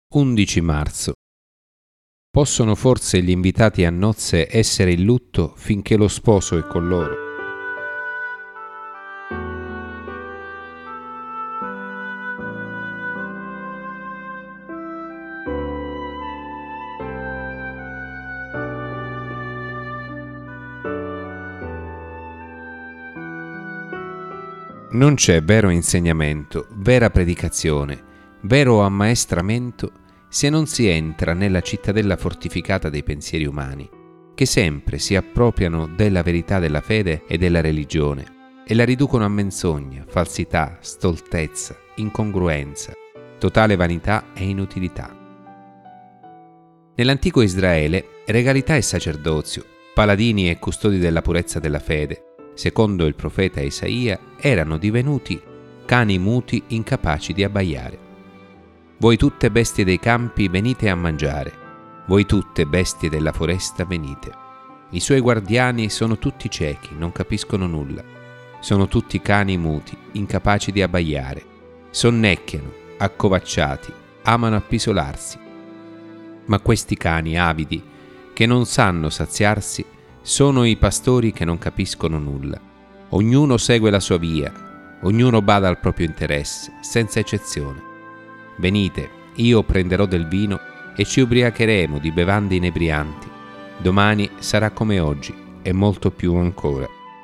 11 marzo. Possono forse gli invitati a nozze essere in lutto finché lo sposo è con loro? Non c'è vero insegnamento, vera predicazione, vero ammaestramento se non si entra nella cittadella fortificata dei pensieri umani, che sempre si appropriano della verità della fede e della religione e la riducono a menzogna, falsità, stoltezza, incongruenza, totale vanità e inutilità. Nell'antico Israele, regalità e sacerdozio, paladini e custodi della purezza della fede, secondo il profeta Isaia, erano divenuti cani muti incapaci di abbaiare. Voi tutte bestie dei campi venite a mangiare, voi tutte bestie della foresta venite. I suoi guardiani sono tutti ciechi, non capiscono nulla. Sono tutti cani muti, incapaci di abbaiare. Sonnecchiano, accovacciati, amano appisolarsi. Ma questi cani avidi, che non sanno saziarsi, sono i pastori che non capiscono nulla. Ognuno segue la sua via, ognuno bada al proprio interesse, senza eccezione. Venite, io prenderò del vino e ci ubriacheremo di bevande inebrianti. Domani sarà come oggi e molto più ancora.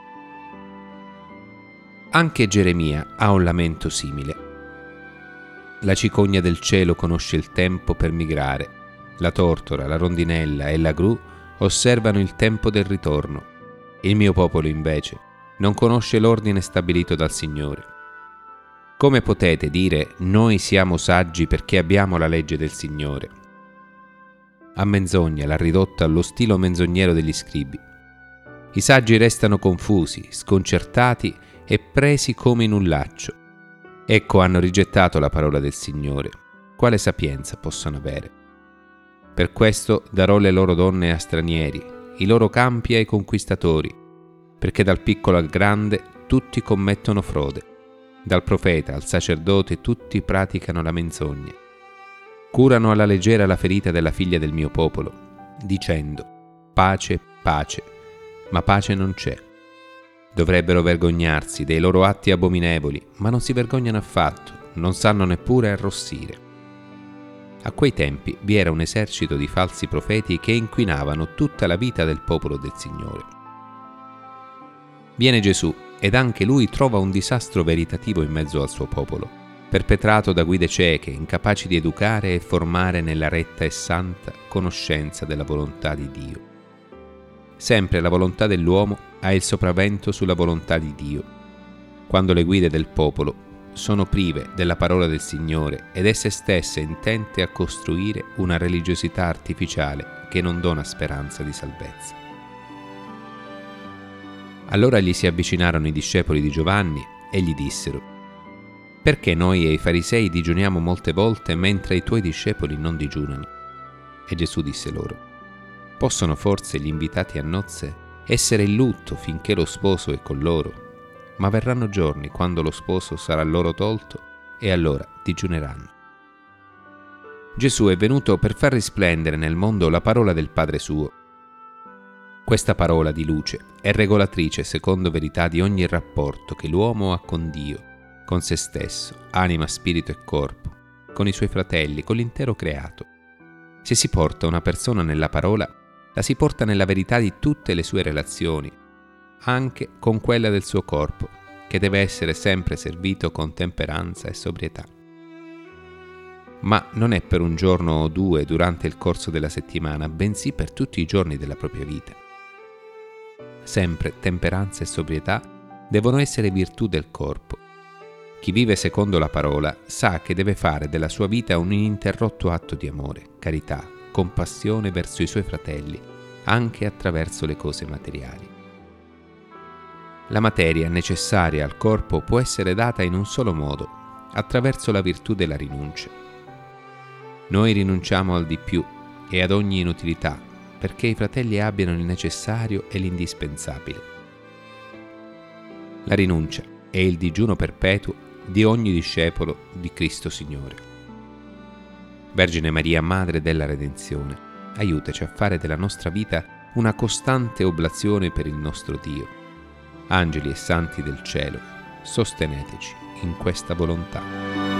Anche Geremia ha un lamento simile. La cicogna del cielo conosce il tempo per migrare. La tortora, la rondinella e la gru osservano il tempo del ritorno. Il mio popolo, invece, non conosce l'ordine stabilito dal Signore. Come potete dire noi siamo saggi perché abbiamo la legge del Signore? A menzogna l'ha ridotta allo stilo menzognero degli scribi. I saggi restano confusi, sconcertati e presi come in un laccio. Ecco, hanno rigettato la parola del Signore. Quale sapienza possono avere? Per questo darò le loro donne a stranieri, i loro campi ai conquistatori, perché dal piccolo al grande tutti commettono frode, dal profeta al sacerdote tutti praticano la menzogna. Curano alla leggera la ferita della figlia del mio popolo, dicendo: pace, pace, ma pace non c'è. Dovrebbero vergognarsi dei loro atti abominevoli, ma non si vergognano affatto, non sanno neppure arrossire. A quei tempi vi era un esercito di falsi profeti che inquinavano tutta la vita del popolo del Signore. Viene Gesù ed anche lui trova un disastro veritativo in mezzo al suo popolo, perpetrato da guide cieche, incapaci di educare e formare nella retta e santa conoscenza della volontà di Dio. Sempre la volontà dell'uomo ha il sopravvento sulla volontà di Dio. Quando le guide del popolo sono prive della parola del Signore ed esse stesse intente a costruire una religiosità artificiale che non dona speranza di salvezza. Allora gli si avvicinarono i discepoli di Giovanni e gli dissero: perché noi e i farisei digiuniamo molte volte mentre i tuoi discepoli non digiunano? E Gesù disse loro: possono forse gli invitati a nozze essere in lutto finché lo sposo è con loro? Ma verranno giorni quando lo sposo sarà loro tolto e allora digiuneranno. Gesù è venuto per far risplendere nel mondo la parola del Padre suo. Questa parola di luce è regolatrice secondo verità di ogni rapporto che l'uomo ha con Dio, con se stesso, anima, spirito e corpo, con i suoi fratelli, con l'intero creato. Se si porta una persona nella parola, la si porta nella verità di tutte le sue relazioni, anche con quella del suo corpo, che deve essere sempre servito con temperanza e sobrietà. Ma non è per un giorno o due durante il corso della settimana, bensì per tutti i giorni della propria vita. Sempre temperanza e sobrietà devono essere virtù del corpo. Chi vive secondo la parola sa che deve fare della sua vita un ininterrotto atto di amore, carità, compassione verso i suoi fratelli, anche attraverso le cose materiali. La materia necessaria al corpo può essere data in un solo modo, attraverso la virtù della rinuncia. Noi rinunciamo al di più e ad ogni inutilità, perché i fratelli abbiano il necessario e l'indispensabile. La rinuncia è il digiuno perpetuo di ogni discepolo di Cristo Signore. Vergine Maria, Madre della Redenzione, aiutaci a fare della nostra vita una costante oblazione per il nostro Dio. Angeli e santi del cielo, sosteneteci in questa volontà.